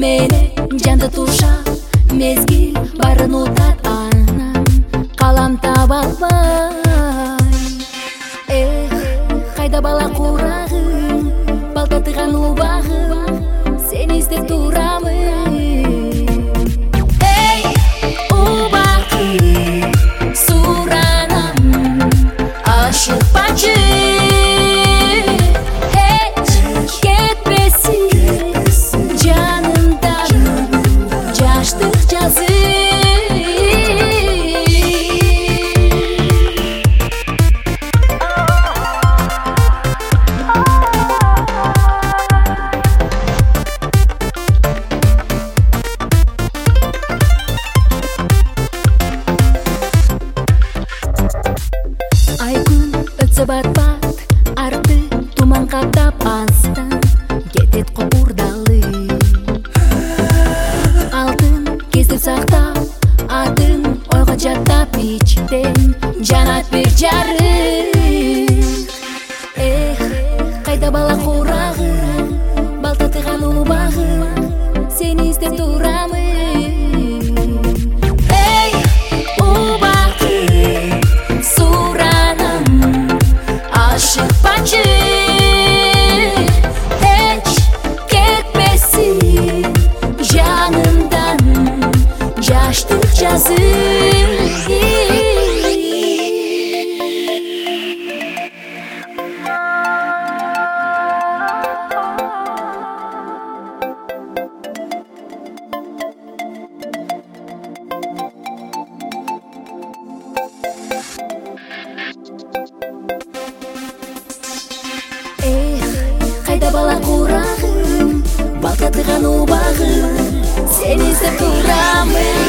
мени жанды туршап мезгил барын утат анан калам таба албай. Кайда бала курагым, балтатыган убагым, сени издеп турамын. Убагым суранам, ашыкпачы, эч кетпесин жанымдан жаштык жазы. Ай күн өтсө бат-бат, арты туман каптап астан кетет копурдалы. Алтын кезип сактап, атын ойго жаттап ичтен жанат бир жарык. Кайда бала курагым, балтатыган убагым, сени издеп турамын. Ашыкпачы, эч кетпесин жанымдан жаштык жазы. Кайда бала курагым, балтатыган убагым, сени издеп турамын.